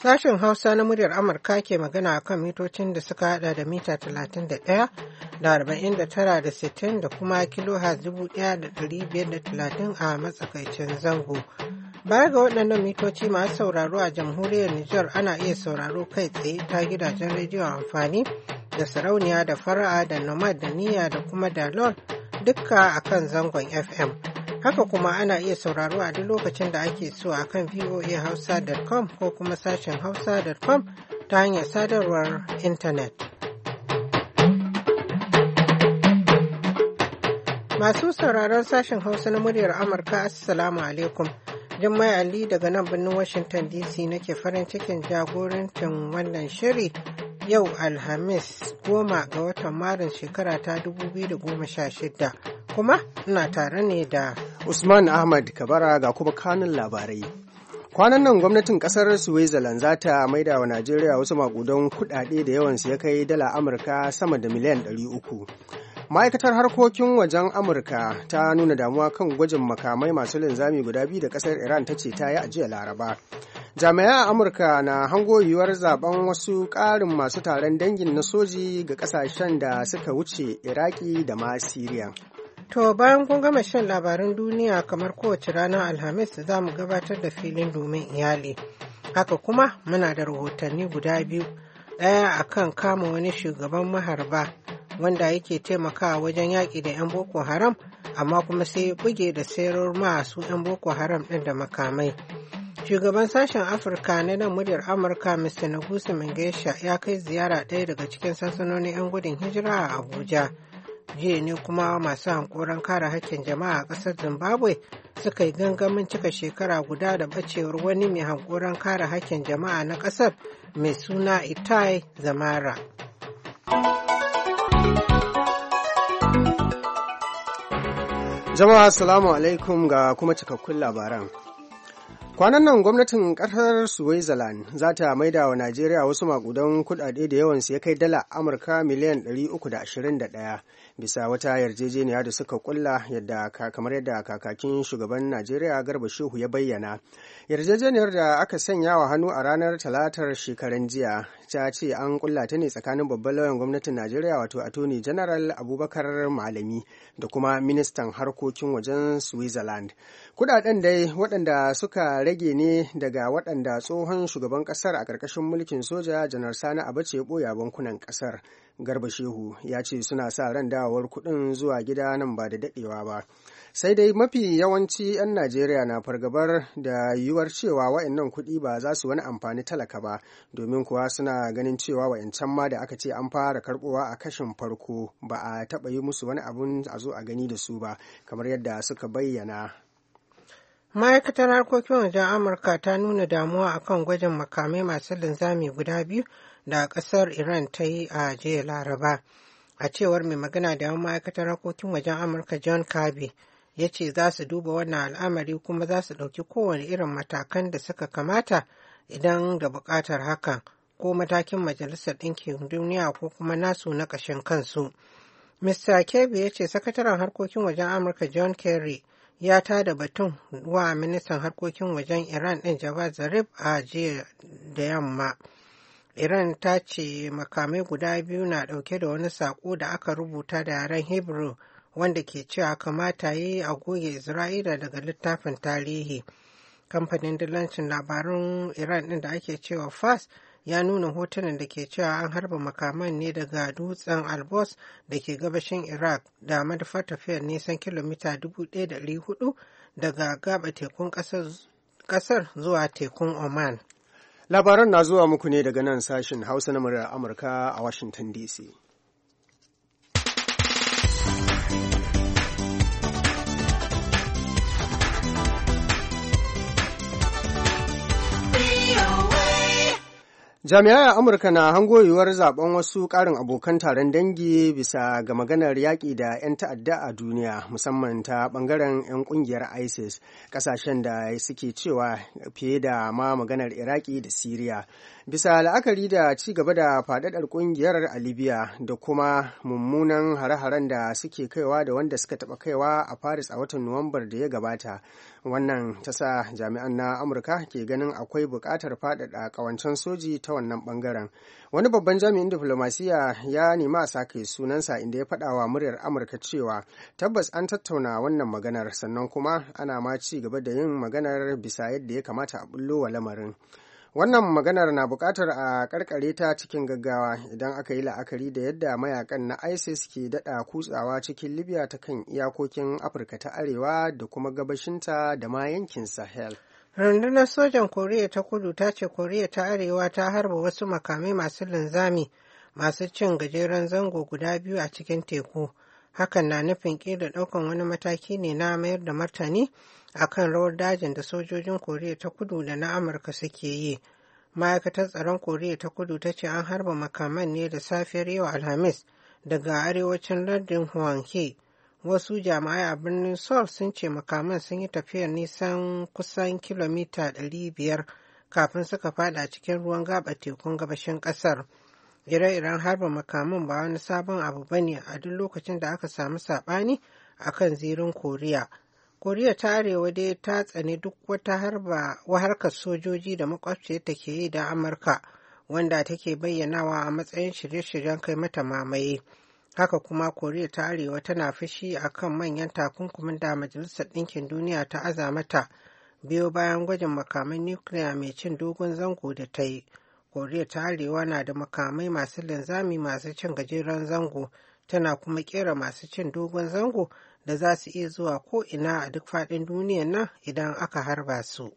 Sashen Hausa na muryar Amurka ke magana akan mitocin da suka hada da mita 31 da 49 da 60 da kuma kilohertz 1530 a matsakaicin zango. Baya ga waɗannan mitoci masu sauraro a jamhuriyar Nijar ana iya sauraro kai tsaye ta gidajen rediyo amfani da sarauniya da fara'a da nomad da niyya da kuma dalol dukka akan zangon FM. Haka kuma ana iya sauraro a duk lokacin da ake so a kan voahausa.com ko kuma sashen hausa.com ta hanyar sadarwar intanet. Masu sauraron sashen Hausa na muryar Amurka, Assalamu alaikum. Jummai Ali daga nan birnin Washington DC nake farin cikin jagorancin wannan shiri yau Alhamis 10 ga watan Maris shekara ta 2016. Kuma ina tare ne da Usman Ahmad Kabara ga kuma kanun labarai. Kwanan nan gwamnatin kasar Switzerland za ta maida wa Najeriya wasu makudan kudade da yawansu ya kai dala Amurka sama da miliyan 300. Ma'aikatar harkokin wajen Amurka ta nuna damuwa kan gwajin makamai masu linzami guda biyu da kasar Iran ta ce ta yi a jiya Laraba. Jami'an Amurka na hango yiwuwar zaben wasu ƙarin masu taron dangin na soji ga ƙasashen da suka wuce Iraki da ma Siriya. To bayan kun gama shan labaran duniya kamar kowace ranar Alhamis za mu gabatar da filin domin iyali. Haka kuma muna da rahotanni guda biyu. Ɗaya akan kama wani shugaban maharba wanda yake taimakawa wajen yaƙi da 'yan Boko Haram amma kuma sai ya buge da sayarwar masu 'yan Boko Haram ɗin da makamai. Shugaban sashen Afirka na nan muryar Amurka Mr. Nagusa Mengesha ya kai ziyara ɗaya daga cikin sansanonin 'yan gudun hijira a Abuja. Jiya ne kuma masu hankoron kare hakkin jama'a a ƙasar Zimbabwe suka yi gangamin cika shekara guda da bacewar wani mai hankoron kare hakkin jama'a na ƙasar mai suna Itai Zamara. Jama'a assalamu alaikum ga kuma cikakkun labaran. Kwanan nan gwamnatin ƙasar Switzerland za ta maida wa Najeriya wasu makudan kudade da yawansu ya kai dala Amurka miliyan 321 bisa wata yarjejeniya da suka kulla kamar yadda kakakin shugaban Najeriya Garba Shehu ya bayyana. Yarjejeniyar da aka sanya wa hannu a ranar Talatar shekaran jiya ta ce an kulla ta ne tsakanin babban lauyan gwamnatin Najeriya wato Attorney General Abubakar Malami da kuma ministan harkokin wajen Switzerland. Kudaden dai waɗanda suka rage ne daga waɗanda tsohon shugaban ƙasar a ƙarƙashin mulkin soja Janar Sani Abacha ya ɓoye a bankunan ƙasar. Garba Shehu ya ce suna sa ran dawowar kuɗin zuwa gida nan ba da daɗewa ba. Sai dai mafi yawanci 'yan Najeriya na fargabar da yiwuwar cewa wa'annan kuɗi ba za su wani amfani talaka ba, domin kuwa suna ganin cewa wa'ancan ma da aka ce an fara karɓowa a kashin farko ba a taɓa yi musu wani abun a zo a gani da su ba, kamar yadda suka bayyana. Ma'aikatar harkokin wajen Amurka ta nuna damuwa akan gwajin makamai masu linzami guda biyu da ƙasar Iran ta yi a jiya Laraba. A cewar mai magana da yawan ma'aikatar harkokin wajen Amurka John Kirby ya ce za su duba wannan al'amari kuma za su ɗauki kowane irin matakan da suka kamata idan da buƙatar hakan ko matakin Majalisar Ɗinkin Duniya ko kuma nasu na ƙashin kansu. Mr. Kirby ya ce sakataren harkokin wajen Amurka John Kerry ya tada batun wa ministan harkokin wajen Iran ɗin Javad Zarif a jiya da yamma. Iran ta ce makamai guda biyu na ɗauke da wani saƙo da aka rubuta da yaren Hebrew wanda ke cewa kamata yi a goge Isra'ila daga littafin tarihi. Kamfanin dillancin labarun Iran ɗin da ake cewa FAS ya nuna hotunan da ke cewa an harba makaman ne daga dutsen Albos da ke gabashin Iraq da madafar tafiyar nisan kilomita 1,400 daga gaba tekun ƙasar zuwa tekun Oman. Labaran na zuwa muku ne daga nan sashen Hausa na muryar Amurka a Washington DC. Jami'ai a Amurka na hango yiwuwar zaben wasu ƙarin abokan taron dangi bisa ga maganar yaƙi da 'yan ta'adda a duniya, musamman ta ɓangaren 'yan ƙungiyar ISIS, ƙasashen da suke cewa fiye da ma maganar Iraki da Siriya. Bisa la'akari da ci gaba da faɗaɗar ƙungiyar a Libya da kuma mummunan hare-haren da suke kaiwa da wanda suka taɓa kaiwa a Paris a watan Nuwambar da ya gabata, wannan ta sa jami'an na Amurka ke ganin akwai buƙatar faɗaɗa ƙawancen soji ta wannan bangaren. Wani babban jami'in diflomasiya ya nemi a sake sunansa, inda ya faɗa wa muryar Amurka cewa tabbas an tattauna wannan maganar, sannan kuma ana ma ci gaba da yin maganar bisa yadda ya kamata a bullo wa lamarin. Wannan maganar na buƙatar a ƙarƙare ta cikin gaggawa idan aka yi la'akari da yadda mayakan na ISIS ke daɗa kutsawa cikin Libya ta kan iyakokin Afirka ta Arewa da kuma gabashinta da ma yankin Sahel. Rundunar sojan Koriya ta Kudu ta ce Koriya ta Arewa ta harba wasu makamai masu linzami masu cin gajeren zango guda biyu a cikin teku. Hakan na nufin ƙila ɗaukan wani mataki ne na mayar da martani akan rawar dajin da sojojin Koriya ta Kudu da na Amurka suke yi. Ma'aikatar tsaron Koriya ta Kudu ta ce an harba makaman ne da safiyar yau Alhamis daga arewacin lardin Hwanghae. Wasu jami'ai a birnin Seoul sun ce makaman sun yi tafiyar nisan kusan kilomita 500 kafin suka fada cikin ruwan gaba tekun gabashin kasar. Ire-iren harba makaman ba wani sabon abu ba ne a duk lokacin da aka samu saɓani a kan zirin Koriya. Koriya ta Arewa dai ta tsani duk wata harkar sojoji da makwabciyarta ke yi da Amurka, wanda take bayyanawa a matsayin shirye-shiryen kai mata mamaye. Haka kuma Koriya ta Arewa tana fushi a kan manyan takunkumin da Majalisar Ɗinkin Duniya ta aza mata biyo bayan gwajin makaman nukiliya mai cin dogon zango da ta yi. Koriya ta Arewa na da makamai masu linzami masu cin gajeren zango, tana kuma kera masu cin dogon zango da za su iya zuwa ko'ina a duk faɗin duniyar nan idan aka harba su.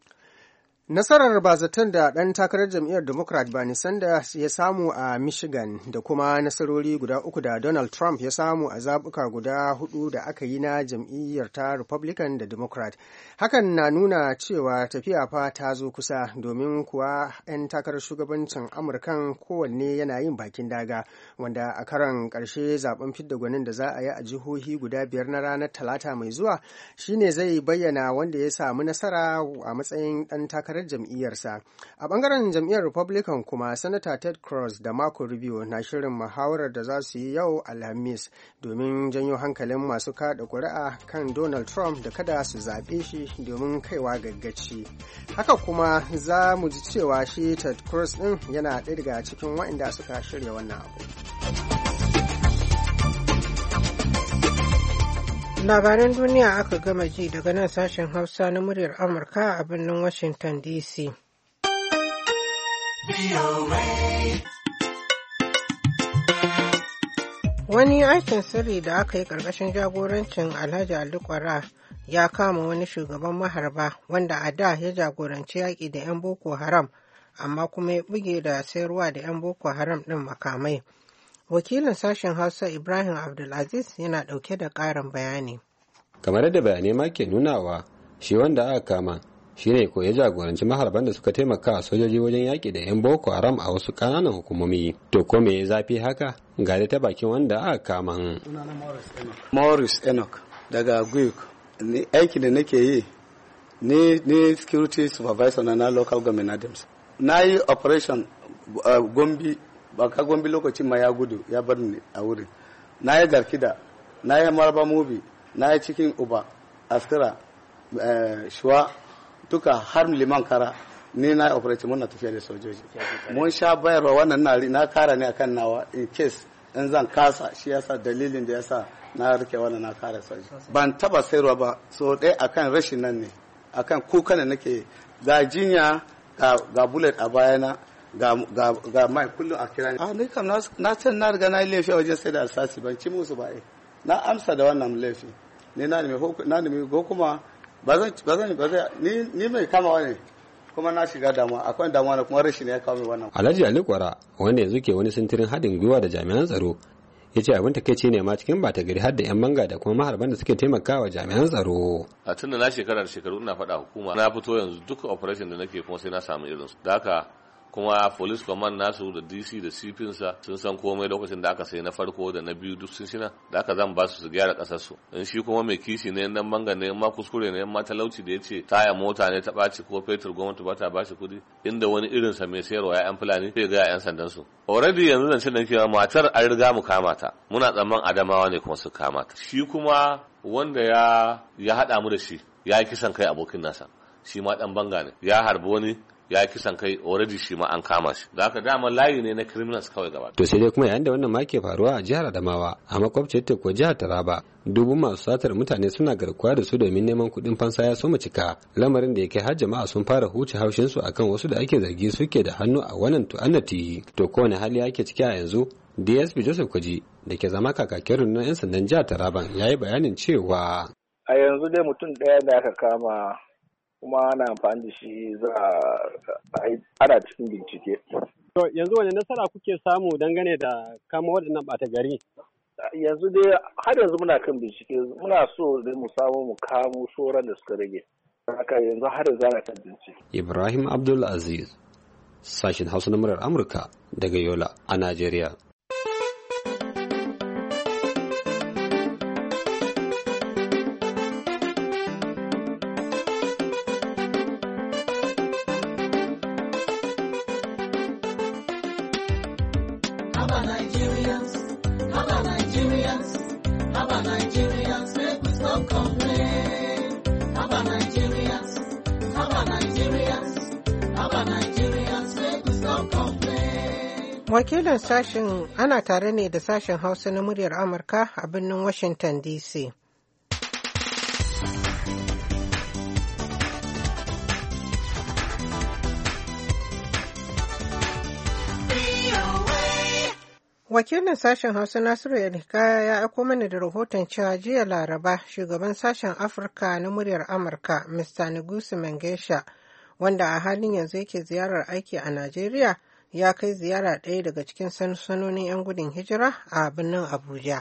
Nasarar bazaton da ɗan takarar jam'iyyar Democrat Bernie Sanders ya samu a Michigan da kuma nasarori guda 3 da Donald Trump ya samu a zaɓuka guda 4 da aka yi na jam'iyyar ta Republican da Democrat. Hakan na nuna cewa tafiya fa ta zo kusa, domin kuwa 'yan takarar shugabancin Amurkan kowanne yana yin bakin daga, wanda a karon ƙarshe zaben fidda gwanin da za a yi a jihohi guda 5 na ranar Talata mai zuwa shine zai bayyana wanda ya samu nasara a matsayin ɗan takarar jam'iyyarsa. A bangaren jam'iyyar Republican kuma, Sanata Ted Cruz da Marco Rubio na shirin muhawarar da za su yi yau Alhamis domin janyo hankalin masu kada ƙuri'a kan Donald Trump da kada su zaɓe shi domin kaiwa gaggaci. Haka kuma za mu ji cewa shi Ted Cruz ɗin yana ɗaya daga cikin waɗanda suka shirya wannan abu. Labaran duniya aka gama ji daga nan sashen Hausa na muryar Amurka a birnin Washington DC. Wani aikin sirri da aka yi ƙarƙashin jagorancin Alhaji Ali Kwara ya kama wani shugaban maharba wanda a da ya jagoranci yaƙi da 'yan Boko Haram, amma kuma ya buge da sayarwa da 'yan Boko Haram ɗin makamai. Wakilin sashen Hausa Ibrahim Abdulaziz yana ɗauke da ƙarin bayani. Kamar yadda bayanai ma ke nunawa, shi wanda aka kama shi ne ko ya jagoranci maharban da suka taimaka a sojoji wajen yaƙi da 'yan Boko Haram a wasu ƙananan hukumomi. To ko me ya zafi haka? Ga ta bakin wanda aka kama. Morris Enoch daga Guyuk. Aiki da nake yi ni security supervisor na local government Adams. Na yi operation Gombe, baka Gombe lokacin ma ya gudu ya bar ni a wurin. Na yi Garkida, na yi Maraba Mubi, na yi cikin Uba, Askira, Shuwa, duka har Liman Kara. Ni na yi operation muna tafiya da sojoji. Mun sha bayarwa wannan na kara ne akan nawa in case in zan kasa, shi yasa dalilin da yasa na rike wannan na kara sojoji. Ban taba sayarwa ba, so ɗaya akan rashin nan ne, akan kuka da nake ga jinya ga bullet a bayana ga mai kullum a kira ni. Ni kam na san na riga na yi laifi a wajen sai da alsasi, ban ci musu ba. Na amsa da wannan laifi. Ni na nemi ko kuma ba zan ni mai kamawa ne, kuma na shiga damuwa, akwai damuwa, kuma rashin ya kawo wannan. Alhaji Ali Kwara, wanda yanzu ke wani sintirin haɗin gwiwa da jami'an tsaro, ya ce abin takaici ne ma cikin bata gari har da 'yan banga da kuma maharban da suke taimakawa jami'an tsaro. A tun da na shekara ina faɗa hukuma, na fito yanzu duka operation da nake kuma sai na samu irinsu. Da haka kuma police command nasu da DC da CP sa sun san komai lokacin da aka sai na farko da na biyu duk sun shina da aka zan ba su gyara kasar su in shi kuma mai kishi ne nan banga ne ma kuskure ne ma talauci da yace taya mota ne ta ɓaci ko fetur gwamnati ba ta bashi kudi inda wani irin sa mai sayarwa ya yan fulani sai ga yan sandan su already yanzu zan ce da cewa matar an riga mu kama ta muna tsamman Adamawa ne kuma su kama ta shi kuma wanda ya hada mu da shi ya yi kisan kai abokin nasa shi ma dan banga ne ya harbi wani ya yi kisan kai already shi ma an kama shi da haka dama layi ne na criminals kawai gaba. To sai dai kuma yayin da wannan ma ke faruwa a jihar Adamawa a makwabciyar ta ko jihar Taraba dubun masu satar mutane suna garkuwa da su domin neman kuɗin fansa ya soma cika lamarin da yake har jama'a sun fara huce haushin su akan wasu da ake zargi suke da hannu a wannan tu'annati. To kowane hali ake ciki a yanzu DSP Joseph Kwaji da ke zama kakakin rundunar 'yan sandan jihar Taraban ya yi bayanin cewa a yanzu dai mutum ɗaya da aka kama kuma ana amfani da shi ana cikin bincike. To yanzu wani nasara kuke samu dangane da kama waɗannan ɓata gari? Yanzu dai har yanzu muna kan bincike muna so dai mu samu mu kamo sauran da suka rage. Haka yanzu har yanzu ana kan bincike. Ibrahim Abdul Aziz, sashin Hausa na murar Amurka daga Yola a Najeriya. Wakilin sashen ana tare ne da sashen Hausa na muryar Amurka a birnin Washington DC. Wakilin sashen Hausa Nasiru Yalhikaya ya aiko mana da rahoton cewa jiya Laraba shugaban sashen Afirka na muryar Amurka Mr. Ngugi Mengesha wanda a halin yanzu yake ziyarar aiki a Najeriya ya kai ziyara ɗaya daga cikin sansanonin 'yan gudun hijira a birnin Abuja.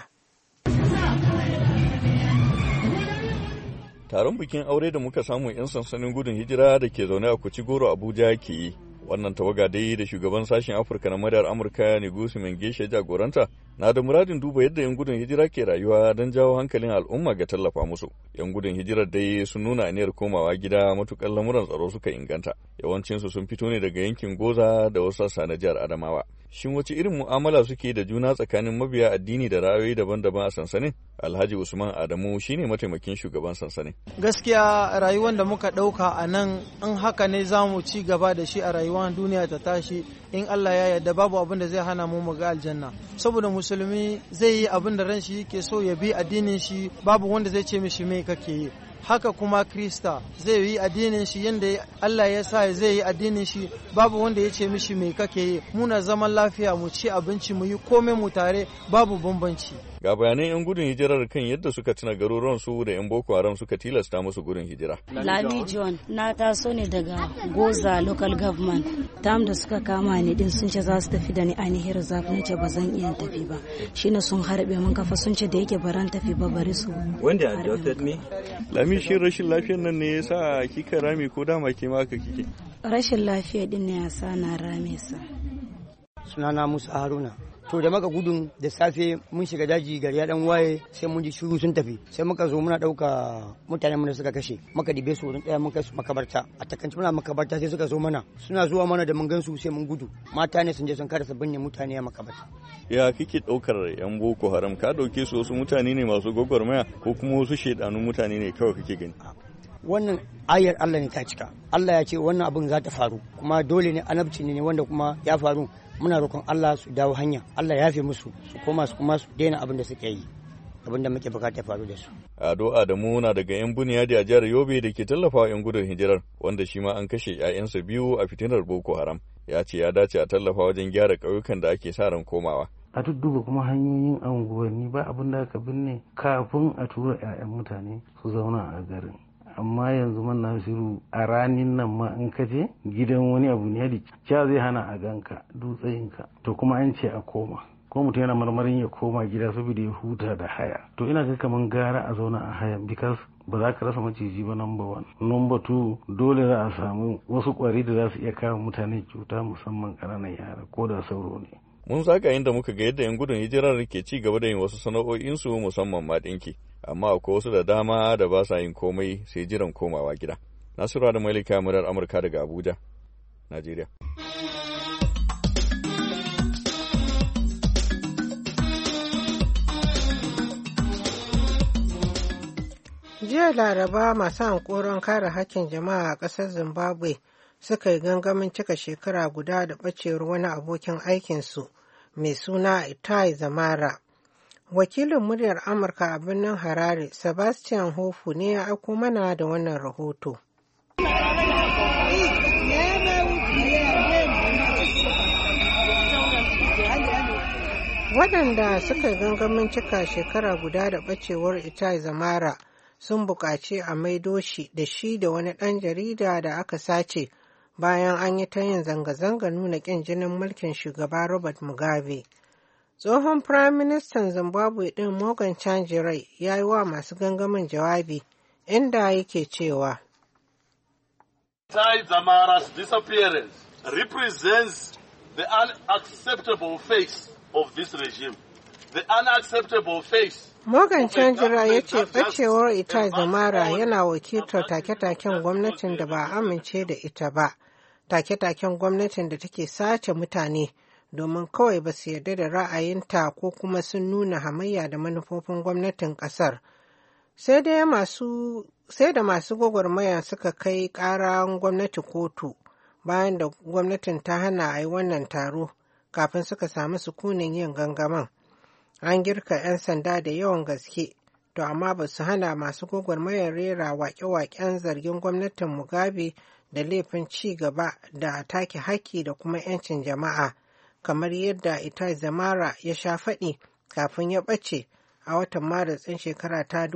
Taron bikin aure da muka samu 'yan sansanin gudun hijira da ke zaune a Kuchigoro Abuja ke yi. Wannan tawaga dai da shugaban sashen Afirka na muryar Amurka Ngugi Mengesha jagoranta na da muradin duba yadda 'yan gudun hijira ke rayuwa don jawo hankalin al'umma ga tallafa musu. 'Yan gudun hijirar dai sun nuna aniyar komawa gida matukar lamuran tsaro suka inganta. Yawancinsu sun fito ne daga yankin Goza da wasu sassa na jihar Adamawa. Shin wace irin mu'amala suke da juna tsakanin mabiya addini da ra'ayoyi daban-daban a sansanin? Alhaji Usman Adamu shine mataimakin shugaban sansanin. Gaskiya rayuwar da muka ɗauka a nan in haka ne za mu ci gaba da shi a rayuwar duniya ta tashi in Allah ya yarda babu abin da zai hana mu ga aljanna. Saboda musulmi zai yi abin da ran shi yake so ya bi addinin shi babu wanda zai ce mishi me kake yi. Haka kuma Krista zai yi addinin shi yadda Allah ya sa zai yi addinin shi babu wanda ya ce mishi me kake yi. Muna zaman lafiya mu ci abinci mu yi komai mu tare babu bambanci. Ga bayanan 'yan gudun hijirar kan yadda suka tuna garuruwan su da 'yan Boko Haram suka tilasta musu gudun hijira. Lami John na taso ne daga Goza local government. Tam da suka kama ni din sun ce za su tafi da ni ainihin reserve na ce ba zan iya tafi ba. Shine sun harbe mun kafa sun ce da yake baran tafi ba bari su. Wanda adopted me? Lami shin rashin lafiyar nan ne yasa kika rame ko dama ke ma haka kike? Rashin lafiya din ne yasa na rame sa. Sunana Musa Haruna. To da maka gudun da safe mun shiga daji gari ya dan waye sai mun ji shiru sun tafi sai muka zo muna dauka mutanen mu da suka kashe muka dibe su wurin daya mun kai su makabarta a takanci muna makabarta sai suka zo mana suna zuwa mana da mun gansu sai mun gudu mata ne sun je sun kada sabbin ne mutane a makabarta. Ya kike daukar yan Boko Haram ka dauke su wasu mutane ne masu gwagwarmaya ko kuma wasu shedanun mutane ne kawai kake gani? Wannan ayar Allah ne ta cika. Allah ya ce wannan abin za ta faru kuma dole ne anabci ne wanda kuma ya faru. Muna roƙon Allah su dawo hanya Allah ya fi musu su koma su kuma su daina abin da suke yi abin da muke bukata ya faru da su. Ado Adamu na daga 'yan Buniyadi a jihar Yobe da ke tallafawa 'yan gudun hijirar wanda shi ma an kashe 'ya'yansa biyu a fitinar Boko Haram. Ya ce ya dace a tallafa wajen gyara ƙauyukan da ake sa ran komawa. A dudduba kuma hanyoyin unguwanni ba abin da aka binne kafin a tura 'ya'yan mutane su zauna a garin. Amma yanzu man Nasiru a ranin nan ma in ka je gidan wani abu ne da zai hana a ganka dutsayinka to kuma an ce a koma ko mutum yana marmarin ya koma gida saboda ya huta da haya. To ina ga kaman gara a zauna a haya because ba za ka rasa maciji ba number one. Number two, dole za a samu wasu kwari da za su iya kawo mutane cuta musamman ƙananan yara ko da sauro ne. Mun saka inda muka ga yadda 'yan gudun hijirar ke ci gaba da yin wasu sana'o'insu musamman ma ɗinki, amma akwai wasu da dama da ba sa yin komai sai jiran komawa gida. Nasiru da Malika murar Amurka daga Abuja, Najeriya. Jiya Laraba masu hankoron kare hakkin jama'a a ƙasar Zimbabwe suka yi gangamin cika shekara guda da ɓacewar wani abokin aikinsu mai suna Itai Zamara. Wakilin muryar Amurka a birnin Harare, Sebastian Hofu ne ya aiko mana da wannan rahoto. Waɗanda suka yi gangamin cika shekara guda da ɓacewar Itai Zamara sun buƙaci a maido shi da wani ɗan jarida da aka sace bayan an yi ta yin zanga-zanga nuna ƙin jinin mulkin shugaba Robert Mugabe. Tsohon Firaministan Zimbabwe ɗin Morgan Tsvangirai ya yi wa masu gangamin jawabi inda yake cewa Itai Zamara's disappearance represents the unacceptable face of this regime. The unacceptable face. Morgan Tsvangirai ya ce ɓacewar Itai Zamara yana wakiltar take-taken gwamnatin da ba a amince da ita ba, take-taken gwamnatin da take sace mutane domin kawai ba su yarda da ra'ayinta ko kuma sun nuna hamayya da manufofin gwamnatin ƙasar. Sai da masu gwagwarmaya suka kai ƙaran gwamnati kotu bayan da gwamnatin ta hana a yi wannan taro kafin suka samu sukunin yin gangamin. An girka 'yan sanda da yawan gaske, to amma ba su hana masu gwagwarmayar rera waƙe-waƙen zargin gwamnatin Mugabe da laifin ci gaba da take haƙƙi da kuma 'yancin jama'a, kamar yadda Itai Zamara ya sha faɗi kafin ya ɓace a watan Maris ɗin shekara ta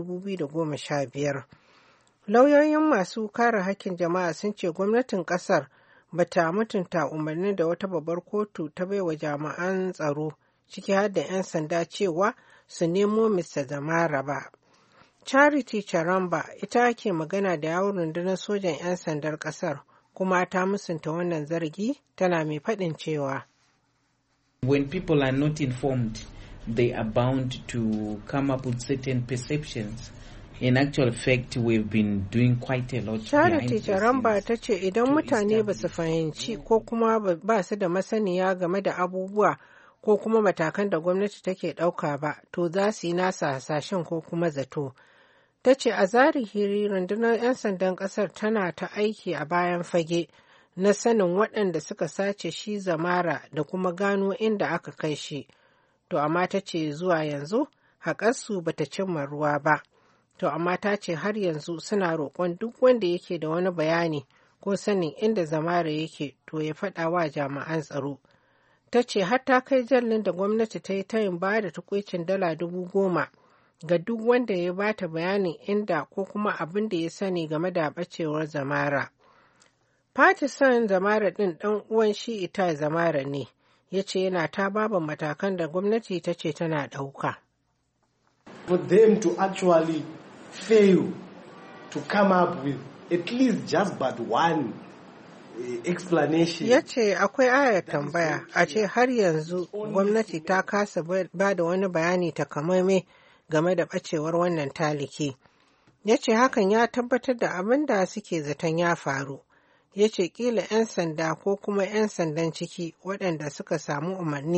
2015. Lauyoyin masu kare haƙƙin jama'a sun ce gwamnatin ƙasar ba ta mutunta umarnin da wata babbar kotu ta baiwa jami'an tsaro ciki har da 'yan sanda cewa su nemo Mr. Zamara ba. Charity Charamba ita ke magana da yawon rundunar sojan 'yan sandar ƙasar kuma ta musunta wannan zargi tana mai faɗin cewa. When people are not informed, they are bound to come up with certain perceptions. In actual fact, we've been doing quite a lot. Charity Charamba ta ce idan mutane ba su fahimci ko kuma ba su da masaniya game da abubuwa ko kuma matakan da gwamnati take ɗauka ba, to za su yi nasa hasashen ko kuma zato. Ta ce a zahiri rundunar 'yan sandan ƙasar tana ta aiki a bayan fage na sanin waɗanda suka sace shi Zamara da kuma gano inda aka kai shi. To amma ta ce zuwa yanzu haƙarsu ba ta cimma ruwa ba. To amma ta ce har yanzu suna roƙon duk wanda yake da wani bayani ko sanin inda Zamara yake to ya faɗa wa jami'an tsaro. Ta ce har ta kai jallin da gwamnati ta yi tayin ba da tukwicin dala 10,000 ga duk wanda ya ba ta bayanin inda ko kuma abin da ya sani game da ɓacewar Zamara. Patison Zamara ɗin ɗan uwan shi Itai Zamara ne, ya ce yana ta baban matakan da gwamnati ta ce tana ɗauka. For them to actually fail to come up with at least just but one explanation. Ya ce akwai ayar tambaya a ce har yanzu gwamnati ta kasa ba da wani bayani takamaimai game da ɓacewar wannan taliki. Ya ce hakan ya tabbatar da abin da suke zaton ya faru. Ya ce kila 'yan sanda ko kuma 'yan sandan ciki waɗanda suka samu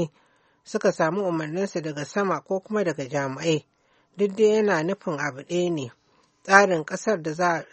umarninsu daga sama ko kuma daga jami'ai. Duk dai yana nufin abu ɗaya ne. Tsarin ƙasar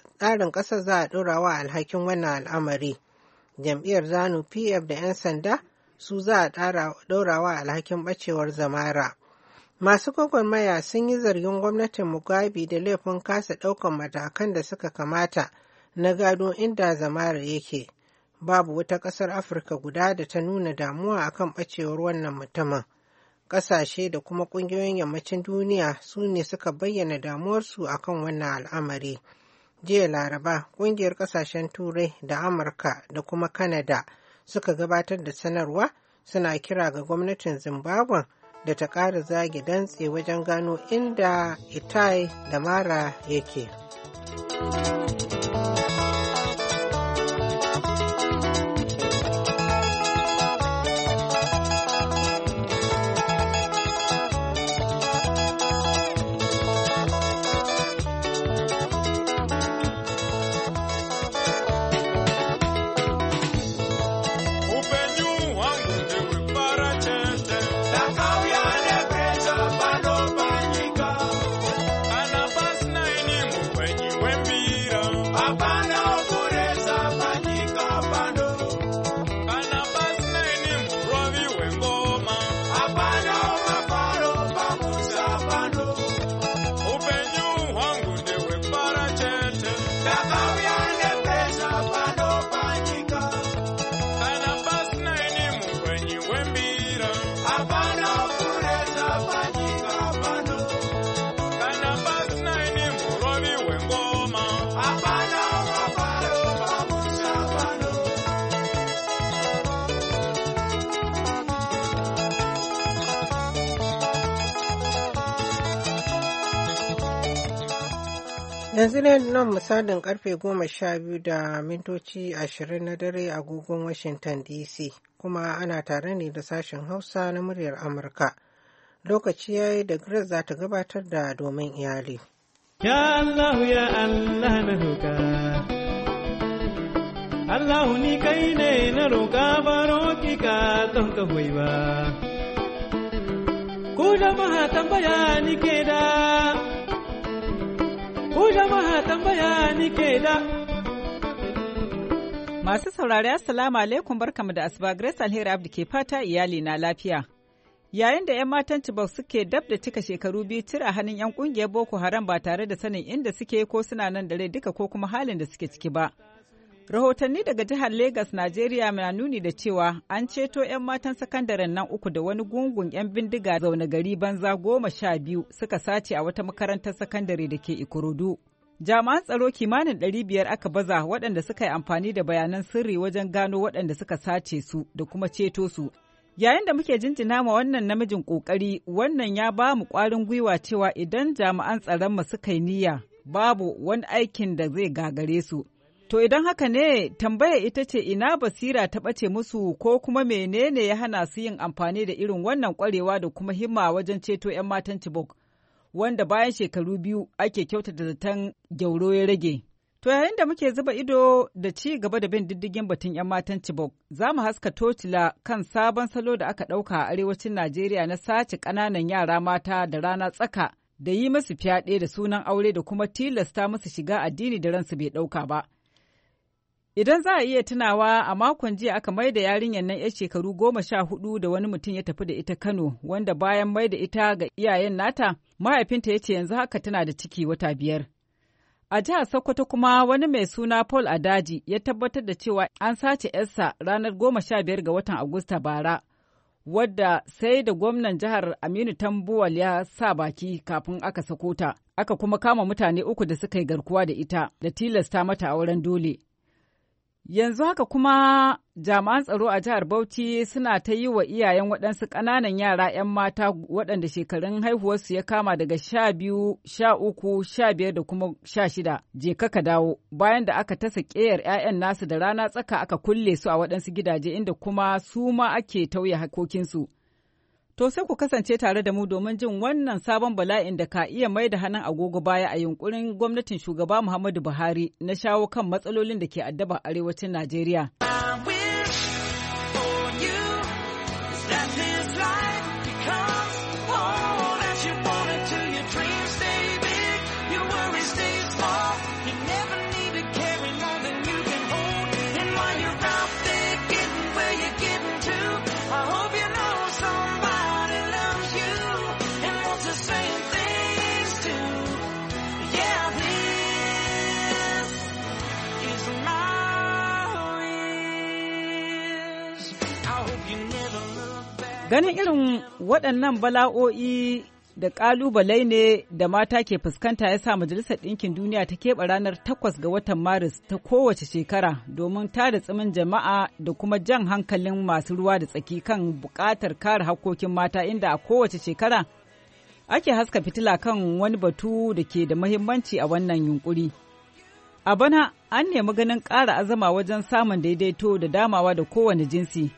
za a ɗora wa alhakin wannan al'amari. Jam'iyyar Zanu PF da 'yan sanda su za a ɗora wa alhakin ɓacewar Zamara. Masu gwagwarmaya sun yi zargin gwamnatin Mugabe da laifin kasa ɗaukan matakan da suka kamata na gado inda Zamara yake. Babu wata ƙasar Afirka guda da ta nuna damuwa akan ɓacewar wannan mutumin. Ƙasashe da kuma ƙungiyoyin yammacin duniya su ne suka bayyana damuwarsu akan wannan al'amari. Jiya Laraba, ƙungiyar ƙasashen Turai da Amurka da kuma Kanada suka gabatar da sanarwa suna kira ga gwamnatin Zimbabwe da ta ƙara zage dantse wajen gano inda Itai da Mara yake. Yanzu ne nan misalin karfe 12:20 na dare agogon Washington DC, kuma ana tare ne da sashen Hausa na muryar Amurka. Lokaci ya yi da Grace za ta gabatar da domin iyali. Ya Allah ya Allah na roƙa. Allah ni kai ne na roƙa baro ki ka don ka hoyi ba. Ku jama'a tambaya ni ke da. Ku jama'a tambaya ni ke da. Masu saurari assalamu alaikum barkamu da asuba, Grace Alheri Abdi ke fata iyali na lafiya. Yayin da 'yan matan Chibok suke dab da cika shekaru biyu tir a hannun 'yan kungiyar Boko Haram ba tare da sanin inda suke ko suna nan da rai duka ko kuma halin da suke ciki ba. Rahotanni daga jihar Legas, Najeriya na nuni da cewa an ceto 'yan matan sakandaren nan uku da wani gungun 'yan bindiga zaune gari banza 12 suka sace a wata makarantar sakandare da ke Ikorodu. Jami'an tsaro kimanin 500 aka baza waɗanda suka yi amfani da bayanan sirri wajen gano waɗanda suka sace su da kuma ceto su. Yayin da muke jinjina ma wannan namijin ƙoƙari, wannan ya ba mu ƙwarin gwiwa cewa idan jami'an tsaronmu suka yi niyya, babu wani aikin da zai gagare su. To idan haka ne, tambaya ita ce ina basira ta ɓace musu ko kuma menene ya hana su yin amfani da irin wannan ƙwarewa da kuma himma wajen ceto 'yan matan Chibok, wanda bayan shekaru biyu ake kyautata zaton gyauro ya rage. To yayin da muke zuba ido da ci gaba da bin diddigin batun 'yan matan Chibok, za mu haska tocila kan sabon salo da aka ɗauka a arewacin Najeriya na sace ƙananan yara mata da rana tsaka da yi musu fyaɗe da sunan aure da kuma tilasta musu shiga addini da ransu bai ɗauka ba. Idan za a iya tunawa, a makon jiya aka mai da yarinyar nan 'yar shekaru 14 da wani mutum ya tafi da ita Kano, wanda bayan mai da ita ga iyayen nata, mahaifinta ya ce yanzu haka tana da ciki wata 5. A jihar Sokoto kuma wani mai suna Paul Adaji ya tabbatar da cewa an sace 'yarsa ranar 15 ga watan Agusta bara, wadda sai da gwamnan jihar Aminu Tambuwal ya sa baki kafin aka sako ta. Aka kuma kama mutane 3 da suka yi garkuwa da ita da tilasta mata auren dole. Yanzu haka kuma jami'an tsaro a jihar Bauchi suna ta yi wa iyayen waɗansu ƙananan yara 'yan mata waɗanda shekarun haihuwarsu ya kama daga 12, 13, 15 da kuma 16 je ka dawo, bayan da aka tasa ƙeyar 'ya'yan nasu da rana tsaka aka kulle su a waɗansu gidaje inda kuma su ma ake tauye hakokinsu. To sai ku kasance tare da mu domin jin wannan sabon bala'in da ka iya mai da hannun agogo baya a yunkurin gwamnatin shugaba Muhammadu Buhari na shawo kan matsalolin da ke addaba arewacin Najeriya. Ganin irin waɗannan bala'o'i da ƙalubalai ne da mata ke fuskanta ya sa Majalisar Ɗinkin Duniya ta keɓe ranar 8 ga watan Maris ta kowace shekara domin tada tsimin jama'a da kuma jan hankalin masu ruwa da tsaki kan buƙatar kare hakkokin mata, inda a kowace shekara ake haska fitila kan wani batu da ke da muhimmanci a wannan yunkuri. A bana an nemi ganin ƙara azama wajen samun daidaito da damawa da kowane jinsi.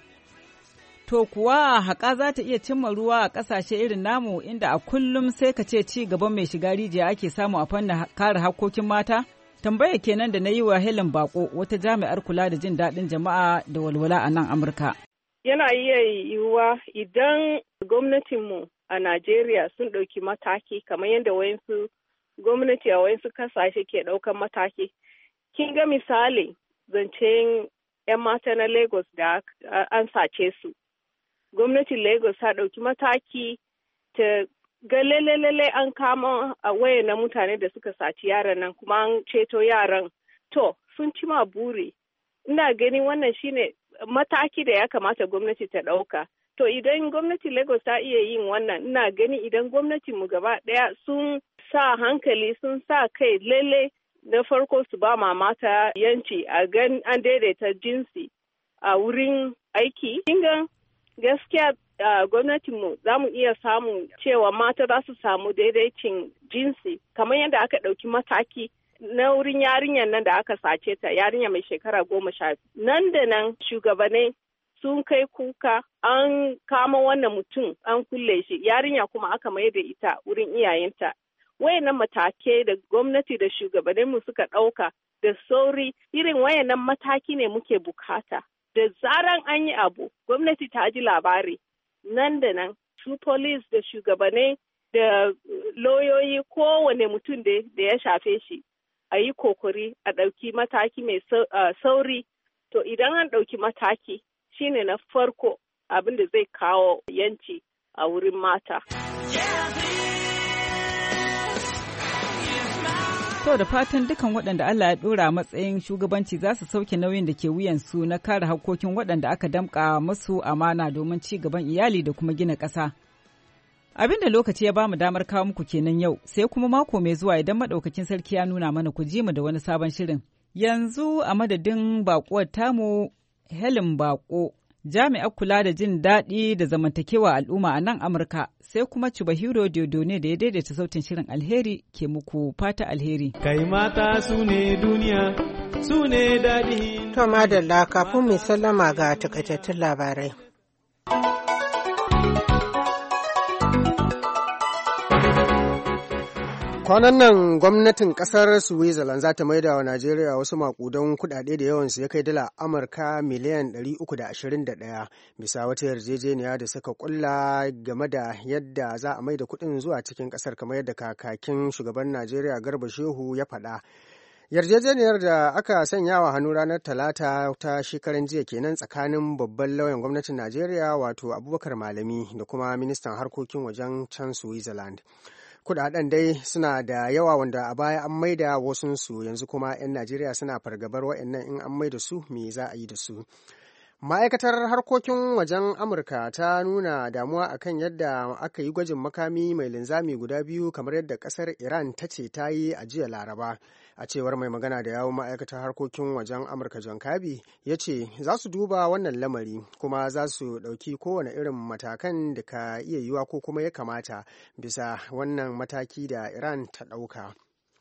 To kuwa haƙa za ta iya cimma ruwa a ƙasashe irin namu inda a kullum sai ka ce ci gaban mai shiga rijiya ake samu a fannin kare hakkokin mata? Tambaya kenan da na yi wa Helen Bako, wata jami'ar kula da jin daɗin jama'a da walwala a nan Amurka. Yana iya yiwuwa idan gwamnatinmu a Najeriya sun ɗauki mataki kamar yadda wayansu gwamnati a wayansu ƙasashe ke ɗaukan mataki. Kin ga misali zancen 'yan mata na Lagos da an sace su. Gwamnatin Lagos ta ɗauki mataki ta ga lalle an kama a waya na mutane da suka saci yaran nan kuma an ceto yaran. To, sun ci ma buri. Ina ganin wannan shine mataki da ya kamata gwamnati ta ɗauka. To, idan gwamnatin Lagos ta iya yin wannan, ina gani idan gwamnatin mu gaba ɗaya sun sa hankali, sun sa kai lalle na farko su ba mata yanci a gan an daidaita jinsi a wurin aiki. Kinga gaskiya gwamnatinmu za mu iya samun cewa mata za su samu daidaicin jinsi kamar yadda aka ɗauki mataki na wurin yarinyar nan da aka sace ta, yarinya mai shekara 10. Nan da nan shugabanai sun kai kuka an kama wannan mutum an kulle shi, yarinya kuma aka mai da ita wurin iyayenta. Wayannan matake da gwamnati da shugabanninmu suka ɗauka da sauri, irin wayannan mataki ne muke bukata. Da zaran an yi abu, gwamnati ta ji labari, nan da nan su police da shugabanai da lauyoyi kowane mutum da ya shafe shi, a yi kokari a ɗauki mataki mai sauri. To idan an ɗauki mataki shine na farko abin da zai kawo yanci a wurin mata. To da fatan dukan waɗanda Allah ya ɗora a matsayin shugabanci za su sauke nauyin da ke wuyansu na kare hakkokin waɗanda aka damƙa musu amana domin ci gaban iyali da kuma gina ƙasa. Abin da lokaci ya bamu damar kawo muku kenan yau, sai kuma mako mai zuwa idan maɗaukakin sarki ya nuna mana ku ji mu da wani sabon shirin. Yanzu a madadin baƙuwar tamu Helen Bako, jami'ar kula da jin daɗi da zamantakewa al'umma a nan Amurka, sai kuma Chubahiro Diodone da ya daidaita sautin shirin alheri ke muku fata alheri. Kai mata su ne duniya, su ne daɗi. To madalla kafin mai sallama ga takaitattun labarai. Kwanan nan gwamnatin kasar Switzerland za ta maida wa Najeriya wasu makudan kudade da yawansu ya kai dala Amurka miliyan 321 bisa wata yarjejeniya da suka kulla game da yadda za a maida kudin zuwa cikin kasar kamar yadda kakakin shugaban Najeriya Garba Shehu ya faɗa. Yarjejeniyar da aka sanya wa hannu ranar Talata ta shekaran jiya kenan tsakanin babban lauyan gwamnatin Najeriya wato Abubakar Malami da kuma ministan harkokin wajen can Switzerland. Kudaden dai suna da yawa wanda a baya an maida wasunsu, yanzu kuma 'yan Najeriya suna fargabar waɗannan in an maida su me za a yi da su. Ma'aikatar harkokin wajen Amurka ta nuna damuwa akan yadda aka yi gwajin makami mai linzami guda biyu kamar yadda kasar Iran ta ce ta yi a jiya Laraba. A cewar mai magana da yawun ma'aikatar harkokin wajen Amurka John Kirby ya ce za su duba wannan lamari kuma za su ɗauki kowane irin matakan da ka iya yiwa ko kuma ya kamata bisa wannan mataki da Iran ta ɗauka.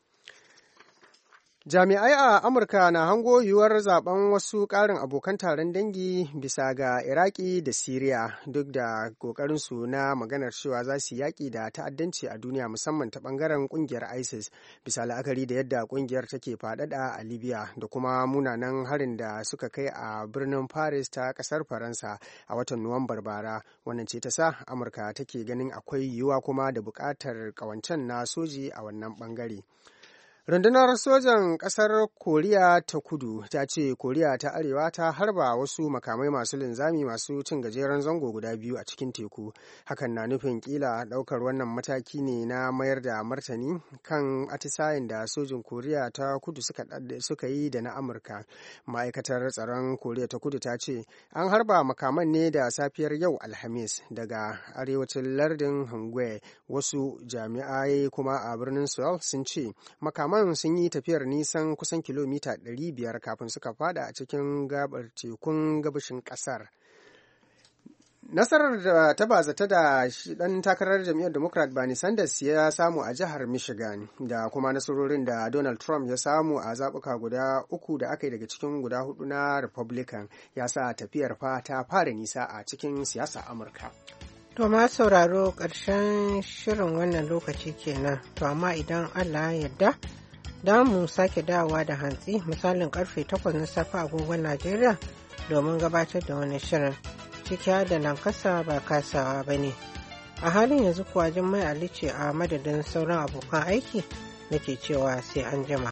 Jami'ai a Amurka na hango yiwuwar zaben wasu ƙarin abokan taron dangi bisa ga Iraki da Siriya duk da ƙoƙarinsu na maganar cewa za su yaƙi da ta'addanci a duniya musamman ta ɓangaren ƙungiyar ISIS bisa la'akari da yadda ƙungiyar take faɗaɗa a Libya da kuma munanan harin da suka kai a birnin Paris ta ƙasar Faransa a watan Nuwambar bara. Wannan ce ta sa Amurka take ganin akwai yiwuwa kuma da buƙatar ƙawancen na soji a wannan ɓangare. Rundunar sojan ƙasar Koriya ta Kudu ta ce Koriya ta Arewa ta harba wasu makamai masu linzami masu cin gajeren zango guda biyu a cikin teku. Hakan na nufin kila ɗaukar wannan mataki ne na mayar da martani kan atisayen da sojin Koriya ta Kudu suka yi da na Amurka. Ma'aikatar tsaron Koriya ta Kudu ta ce an harba makaman ne da safiyar yau Alhamis daga arewacin lardin Hangwe. Wasu jami'ai kuma a birnin Seoul sun ce makaman sun yi tafiyar nisan kusan kilomita 500 kafin suka fada a cikin gabar tekun gabashin kasar. Nasarar da ta bazata da dan takarar jam'iyyar Democrat Bernie Sanders ya samu a jihar Michigan da kuma nasarorin da Donald Trump ya samu a zaɓuka guda 3 da aka yi daga cikin guda 4 na Republican ya sa tafiyar fa ta fara nisa a cikin siyasa Amurka. To ma sauraro ƙarshen shirin wannan lokaci kenan, to amma idan Allah ya yarda da mu sake dawowa da hantsi misalin karfe 8 na safe agogon Najeriya domin gabatar da wani shirin ciki da lankasa ba kasawa ba ne. A halin yanzu kuwa Jummai Ali ce a madadin sauran abokan aiki nake cewa sai an jima.